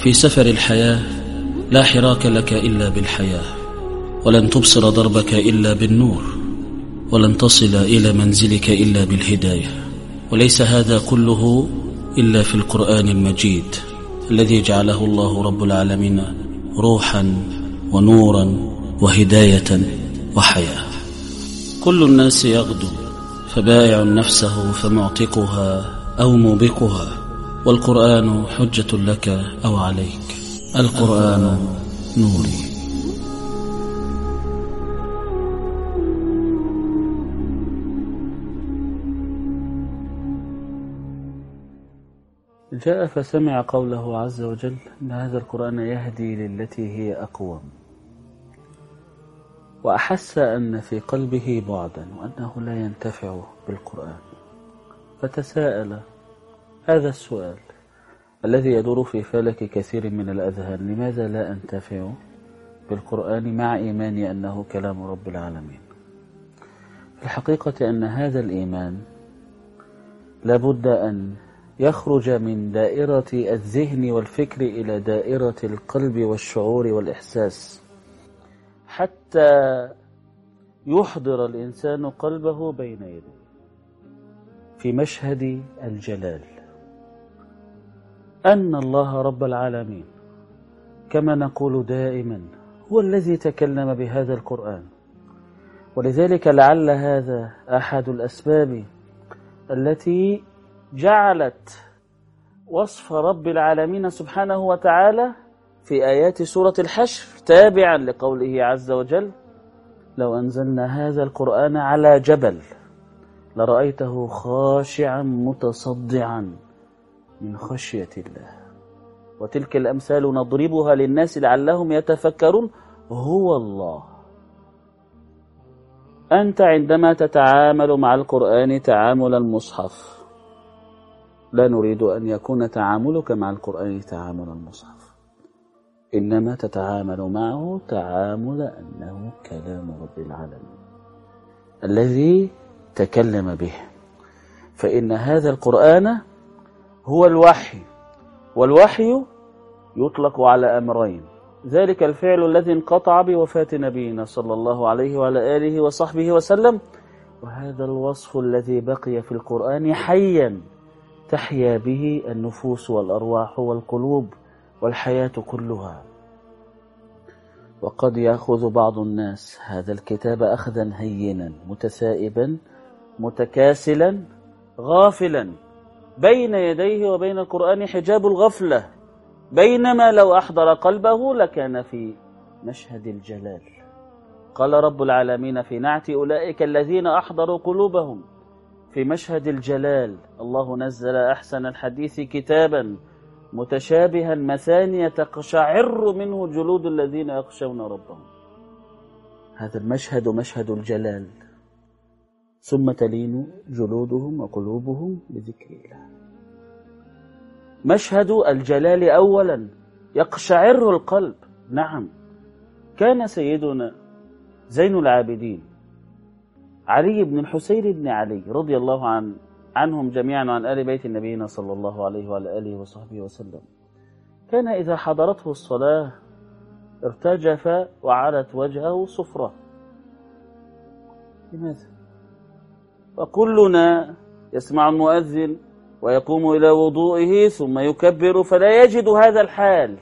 في سفر الحياة لا حراك لك إلا بالحياة، ولن تبصر دربك إلا بالنور، ولن تصل إلى منزلك إلا بالهداية. وليس هذا كله إلا في القرآن المجيد الذي جعله الله رب العالمين روحا ونورا وهداية وحياة. كل الناس يغدو فبائع نفسه فمعتقها أو موبقها، والقرآن حجة لك أو عليك. القرآن نوري. جاء فسمع قوله عز وجل إن هذا القرآن يهدي للتي هي أقوم، وأحس أن في قلبه بعدا وأنه لا ينتفع بالقرآن، فتساءل هذا السؤال الذي يدور في فلك كثير من الأذهان: لماذا لا أنتفع بالقرآن مع إيماني أنه كلام رب العالمين؟ في الحقيقة أن هذا الإيمان لابد أن يخرج من دائرة الذهن والفكر إلى دائرة القلب والشعور والإحساس، حتى يحضر الإنسان قلبه بين يديه في مشهد الجلال، أن الله رب العالمين كما نقول دائما هو الذي تكلم بهذا القرآن. ولذلك لعل هذا أحد الأسباب التي جعلت وصف رب العالمين سبحانه وتعالى في آيات سورة الحشر تابعا لقوله عز وجل: لو أنزلنا هذا القرآن على جبل لرأيته خاشعا متصدعا من خشية الله. وتلك الأمثال نضربها للناس لعلهم يتفكرون. هو الله. أنت عندما تتعامل مع القرآن تعامل المصحف، لا نريد أن يكون تعاملك مع القرآن تعامل المصحف، إنما تتعامل معه تعامل أنه كلام رب العالمين الذي تكلم به. فإن هذا القرآن هو الوحي، والوحي يطلق على أمرين: ذلك الفعل الذي انقطع بوفاة نبينا صلى الله عليه وعلى آله وصحبه وسلم، وهذا الوصف الذي بقي في القرآن حيا تحيا به النفوس والأرواح والقلوب والحياة كلها. وقد يأخذ بعض الناس هذا الكتاب أخذا هينا متسائبا متكاسلا غافلا، بين يديه وبين القرآن حجاب الغفلة، بينما لو أحضر قلبه لكان في مشهد الجلال. قال رب العالمين في نعت أولئك الذين أحضروا قلوبهم في مشهد الجلال: الله نزل أحسن الحديث كتابا متشابها مثانية تقشعر منه جلود الذين يخشون ربهم. هذا المشهد مشهد الجلال، ثم تلين جلودهم وقلوبهم بذكر الله. مشهد الجلال أولا يقشعر القلب. نعم، كان سيدنا زين العابدين علي بن الحسين بن علي رضي الله عنهم جميعا وعن آل بيت النبينا صلى الله عليه وعلى آله وصحبه وسلم، كان إذا حضرته الصلاة ارتجف وعلت وجهه صفرة. لماذا؟ وكلنا يسمع المؤذن ويقوم إلى وضوئه ثم يكبر فلا يجد هذا الحال.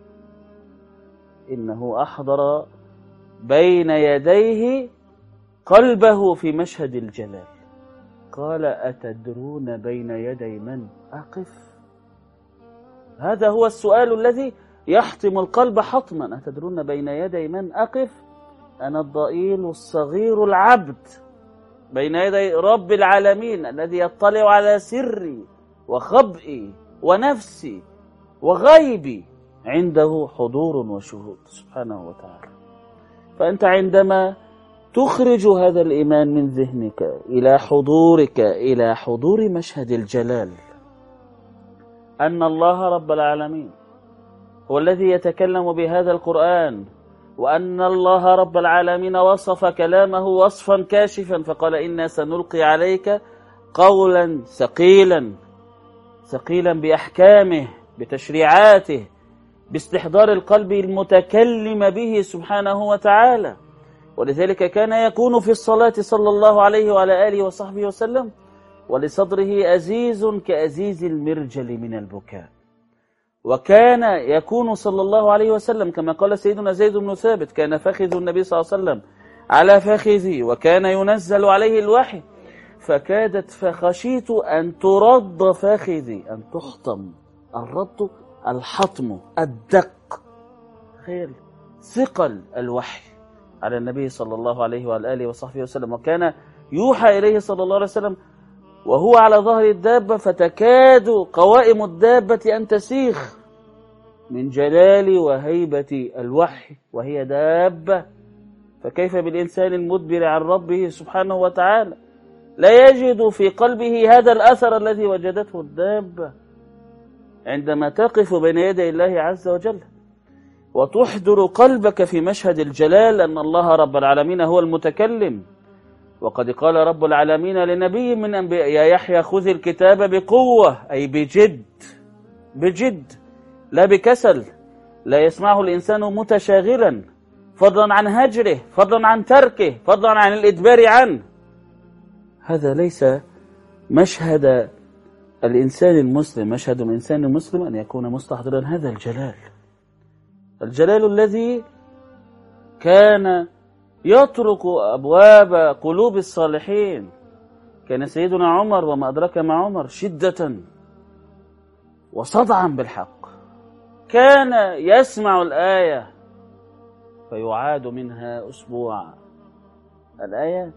إنه أحضر بين يديه قلبه في مشهد الجلال. قال: أتدرون بين يدي من أقف؟ هذا هو السؤال الذي يحطم القلب حطما. أتدرون بين يدي من أقف؟ أنا الضئيل الصغير العبد بين يدي رب العالمين الذي يطلع على سري وخبئي ونفسي وغيبي، عنده حضور وشهود سبحانه وتعالى. فأنت عندما تخرج هذا الإيمان من ذهنك إلى حضورك، إلى حضور مشهد الجلال، أن الله رب العالمين هو الذي يتكلم بهذا القرآن، وأن الله رب العالمين وصف كلامه وصفا كاشفا، فقال: إنا سنلقي عليك قولا ثقيلا بأحكامه بتشريعاته، باستحضار القلب المتكلم به سبحانه وتعالى. ولذلك كان يكون في الصلاة صلى الله عليه وعلى آله وصحبه وسلم ولصدره أزيز كأزيز المرجل من البكاء. وكان يكون صلى الله عليه وسلم كما قال سيدنا زيد بن ثابت: كان فخذ النبي صلى الله عليه وسلم على فخذي وكان ينزل عليه الوحي فكادت فخشيت أن ترد فخذي، أن تحطم. الرد الحطم، الدق. تخيل ثقل الوحي على النبي صلى الله عليه وعلى آله وصحبه وسلم. وكان يوحى إليه صلى الله عليه وسلم وهو على ظهر الدابة فتكاد قوائم الدابة أن تسيخ من جلال وهيبة الوحي وهي دابة. فكيف بالإنسان المدبر عن ربه سبحانه وتعالى لا يجد في قلبه هذا الأثر الذي وجدته الدابة عندما تقف بين يدي الله عز وجل وتحضر قلبك في مشهد الجلال أن الله رب العالمين هو المتكلم. وقد قال رب العالمين لنبي من أنبياء: يا يحيى خذ الكتاب بقوة، أي بجد، بجد لا بكسل. لا يسمعه الإنسان متشاغلا، فضلا عن هجره، فضلا عن تركه، فضلا عن الإدبار عنه. هذا ليس مشهد الإنسان المسلم. مشهد الإنسان المسلم أن يكون مستحضرا هذا الجلال، الجلال الذي كان يطرق أبواب قلوب الصالحين. كان سيدنا عمر وما أدرك مع عمر شدة وصدعا بالحق، كان يسمع الآية فيعاد منها أسبوع. الآية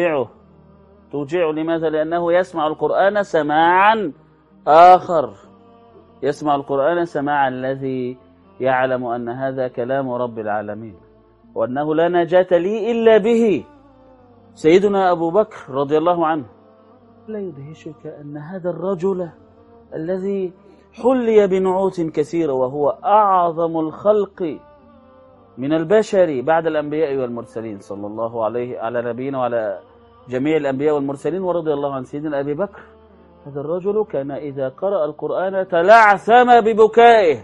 توجعه. لماذا؟ لأنه يسمع القرآن سماعا آخر، يسمع القرآن سماعا الذي يعلم أن هذا كلام رب العالمين وأنه لا نجاة لي إلا به. سيدنا أبو بكر رضي الله عنه، لا يدهشك أن هذا الرجل الذي حلي بنعوت كثيرة وهو أعظم الخلق من البشر بعد الأنبياء والمرسلين صلى الله عليه على نبينا وعلى جميع الأنبياء والمرسلين ورضي الله عن سيدنا أبي بكر، هذا الرجل كان إذا قرأ القرآن تلعثم ببكائه،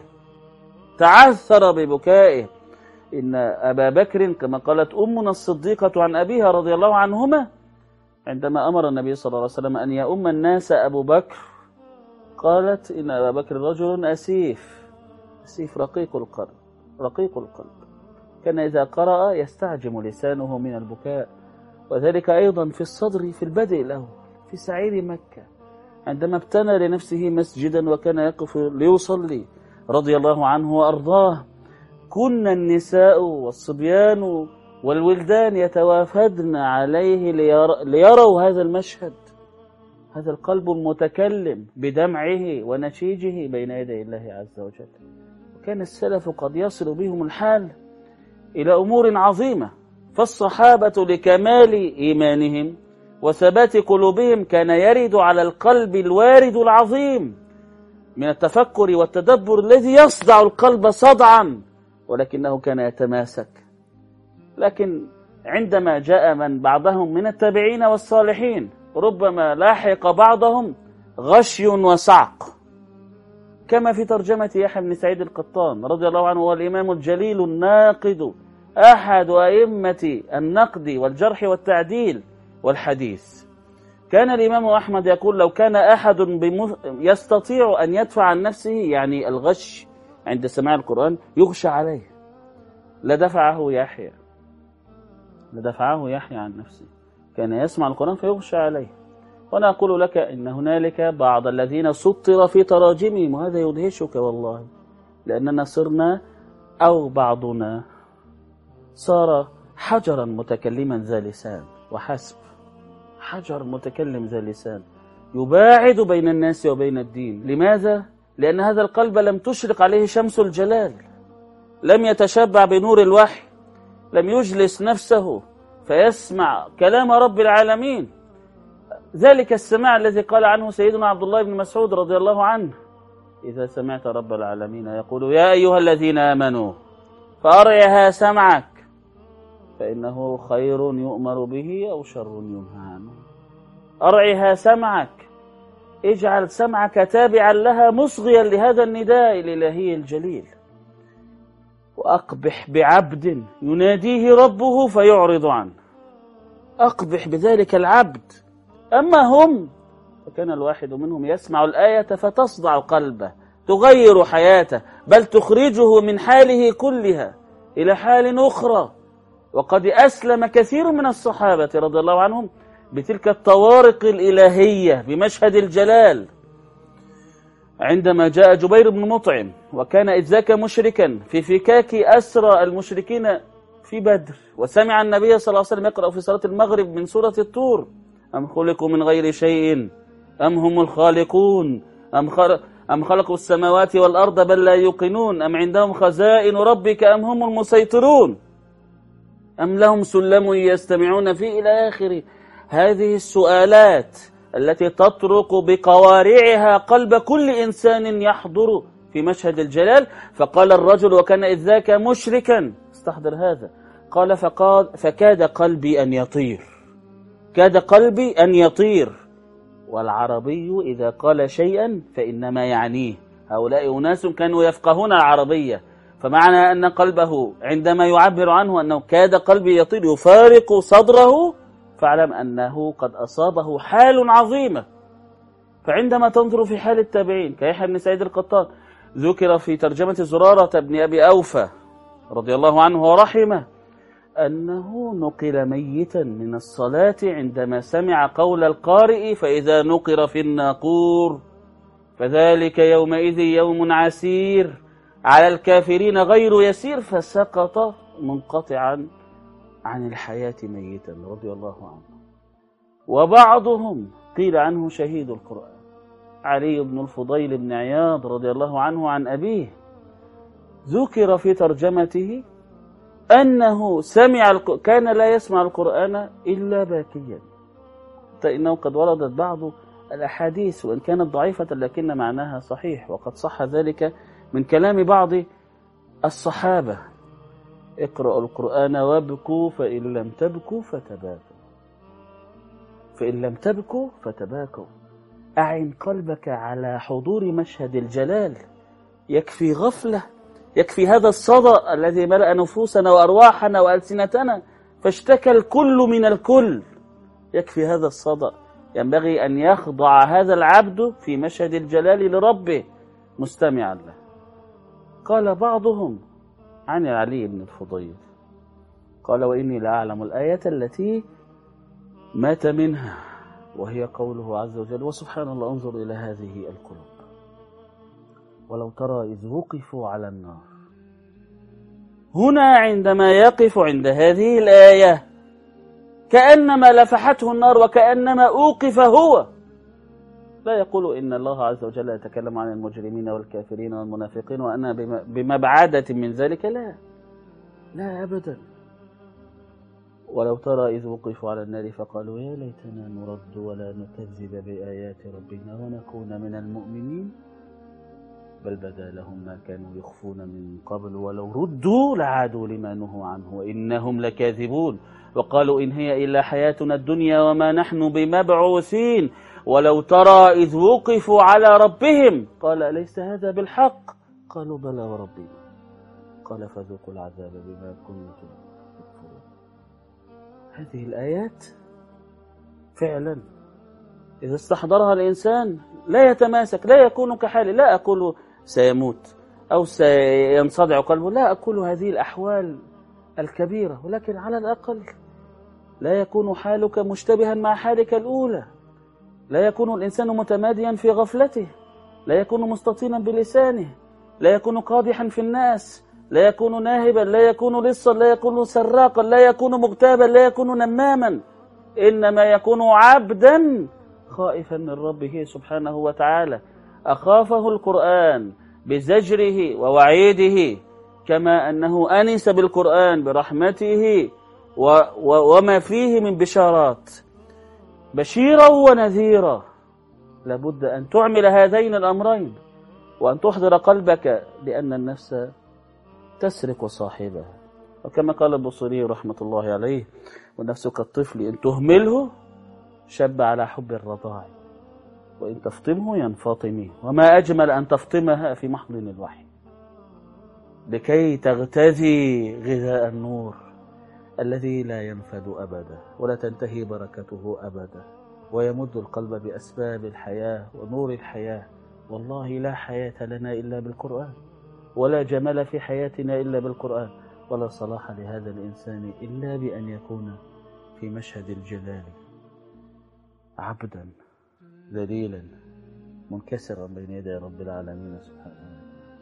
تعثر ببكائه. إن أبا بكر كما قالت أمنا الصديقة عن أبيها رضي الله عنهما عندما أمر النبي صلى الله عليه وسلم أن يؤم الناس أبو بكر، قالت إن أبا بكر رجل أسيف رقيق القلب، كان إذا قرأ يستعجم لسانه من البكاء. وذلك أيضا في الصدر في البدء له في سعير مكة عندما ابتنى لنفسه مسجدا وكان يقف ليصلي رضي الله عنه وأرضاه. كنا النساء والصبيان والولدان يتوافدن عليه ليروا هذا المشهد، هذا القلب المتكلم بدمعه ونشيجه بين يدي الله عز وجل. وكان السلف قد يصل بهم الحال إلى أمور عظيمة. فالصحابة لكمال إيمانهم وثبات قلوبهم كان يرد على القلب الوارد العظيم من التفكر والتدبر الذي يصدع القلب صدعا، ولكنه كان يتماسك. لكن عندما جاء من بعضهم من التابعين والصالحين ربما لاحق بعضهم غشي وصعق، كما في ترجمة يحيى بن سعيد القطان رضي الله عنه، هو الإمام الجليل الناقد أحد أئمة النقد والجرح والتعديل والحديث. كان الإمام أحمد يقول: لو كان أحد يستطيع أن يدفع عن نفسه يعني الغش عند سماع القرآن يغشى عليه لدفعه يحيى عن نفسه، كان يسمع القرآن فيغشى عليه. وأنا أقول لك إن هنالك بعض الذين سطر في تراجمهم، وهذا يدهشك والله، لأننا صرنا أو بعضنا صار حجرا متكلما ذا لسان وحسب، حجر متكلم ذا لسان يباعد بين الناس وبين الدين. لماذا؟ لأن هذا القلب لم تشرق عليه شمس الجلال، لم يتشبع بنور الوحي، لم يجلس نفسه فيسمع كلام رب العالمين. ذلك السماع الذي قال عنه سيدنا عبد الله بن مسعود رضي الله عنه: إذا سمعت رب العالمين يقول يا أيها الذين آمنوا فأرعها سمعك فإنه خير يؤمر به أو شر ينهى عنه. أرعها سمعك، اجعل سمعك تابعا لها مصغيا لهذا النداء الإلهي الجليل. وأقبح بعبد يناديه ربه فيعرض عنه، أقبح بذلك العبد. أما هم فكان الواحد منهم يسمع الآية فتصدع قلبه، تغير حياته، بل تخرجه من حاله كلها إلى حال أخرى. وقد أسلم كثير من الصحابة رضي الله عنهم بتلك الطوارق الإلهية بمشهد الجلال. عندما جاء جبير بن مطعم وكان إذ ذاك مشركا في فكاك أسرى المشركين في بدر، وسمع النبي صلى الله عليه وسلم يقرأ في صلاة المغرب من سورة الطور: أم خلقوا من غير شيء أم هم الخالقون أم خلقوا السماوات والأرض بل لا يوقنون أم عندهم خزائن ربك أم هم المسيطرون أم لهم سلم يستمعون فيه، إلى آخر هذه السؤالات التي تطرق بقوارعها قلب كل إنسان يحضر في مشهد الجلال. فقال الرجل وكان إذ ذاك مشركا، استحضر هذا، قال فكاد قلبي أن يطير، كاد قلبي أن يطير. والعربي إذا قال شيئا فإنما يعنيه. هؤلاء أناس كانوا يفقهون العربية، فمعنى أن قلبه عندما يعبر عنه أنه كاد قلبي يطير يفارق صدره، فاعلم أنه قد أصابه حال عظيمة. فعندما تنظر في حال التابعين كيحيى بن سعيد القطان، ذكر في ترجمة زرارة بن أبي أوفى رضي الله عنه ورحمه أنه نقل ميتا من الصلاة عندما سمع قول القارئ: فإذا نقر في الناقور فذلك يومئذ يوم عسير على الكافرين غير يسير، فسقط منقطعا عن الحياة ميتا رضي الله عنه. وبعضهم قيل عنه شهيد القرآن، علي بن الفضيل بن عياض رضي الله عنه عن أبيه، ذكر في ترجمته أنه كان لا يسمع القرآن إلا باكيا، فإنه قد وردت بعض الأحاديث وإن كانت ضعيفة لكن معناها صحيح، وقد صح ذلك من كلام بعض الصحابة: اقرأوا القرآن وابكوا فإن لم تبكوا فتباكوا، فإن لم تبكوا فتباكوا. أعن قلبك على حضور مشهد الجلال، يكفي غفلة، يكفي هذا الصدى الذي ملأ نفوسنا وأرواحنا وألسنتنا فاشتكى الكل من الكل، يكفي هذا الصدى. ينبغي أن يخضع هذا العبد في مشهد الجلال لربه مستمعا له. قال بعضهم عن علي بن الفضيل قال: وإني لأعلم الآية التي مات منها، وهي قوله عز وجل: وسبحان الله انظر إلى هذه القلوب ولو ترى إذ وقفوا على النار. هنا عندما يقف عند هذه الآية كأنما لفحته النار وكأنما أوقف هو، لا يقول إن الله عز وجل يتكلم عن المجرمين والكافرين والمنافقين وأنا بمبعدة من ذلك، لا أبدا. ولو ترى إذ وقفوا على النار فقالوا يا ليتنا نرد ولا نكذب بآيات ربنا ونكون من المؤمنين بل بدا لهم ما كانوا يخفون من قبل ولو ردوا لعادوا لما نهوا عنه وإنهم لكاذبون وقالوا إن هي إلا حياتنا الدنيا وما نحن بمبعوثين ولو ترى إذ وقفوا على ربهم قال أليس هذا بالحق قالوا بلى وربنا قال فذوقوا العذاب بما كنتم تكفرون. هذه الآيات فعلا إذا استحضرها الإنسان لا يتماسك، لا يكون كحالي. لا أقول سيموت أو سينصدع قلبه، لا أقول هذه الأحوال الكبيرة، ولكن على الأقل لا يكون حالك مشتبها مع حالك الأولى، لا يكون الإنسان متماديا في غفلته، لا يكون مستطينا بلسانه، لا يكون قادحا في الناس، لا يكون ناهبا، لا يكون لصا، لا يكون سراقا، لا يكون مغتابا، لا يكون نماما، إنما يكون عبدا خائفا من ربه سبحانه وتعالى. أخافه القرآن بزجره ووعيده كما أنه أنس بالقرآن برحمته وما فيه من بشارات بشيرا ونذيرا. لابد أن تعمل هذين الأمرين وأن تحضر قلبك لأن النفس تسرق صاحبها، وكما قال البصري رحمة الله عليه والنفس كالطفل إن تهمله شب على حب الرضاع وإن تفطمه ينفطم، وما أجمل أن تفطمها في محضن الوحي. لكي تغتذي غذاء النور الذي لا ينفد أبدا ولا تنتهي بركته أبدا، ويمد القلب بأسباب الحياة ونور الحياة. والله لا حياة لنا إلا بالقرآن، ولا جمال في حياتنا إلا بالقرآن، ولا صلاح لهذا الإنسان إلا بأن يكون في مشهد الجلال عبدا ذليلا منكسرا بين يدي رب العالمين سبحانه.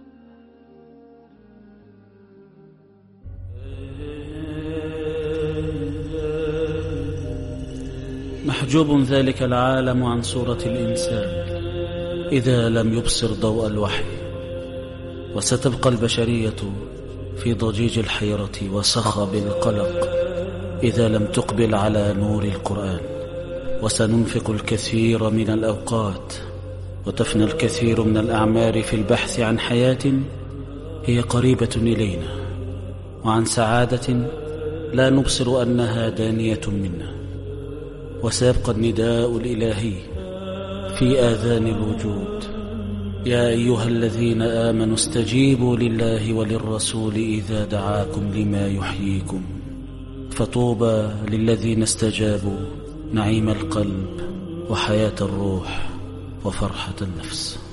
محجوب ذلك العالم عن صورة الإنسان إذا لم يبصر ضوء الوحي، وستبقى البشرية في ضجيج الحيرة وصخب القلق إذا لم تقبل على نور القرآن. وسننفق الكثير من الأوقات وتفنى الكثير من الأعمار في البحث عن حياة هي قريبة إلينا، وعن سعادة لا نبصر أنها دانية منا. وسيبقى النداء الإلهي في آذان الوجود: يا أيها الذين آمنوا استجيبوا لله وللرسول إذا دعاكم لما يحييكم. فطوبى للذين استجابوا نعيم القلب وحياة الروح وفرحة النفس.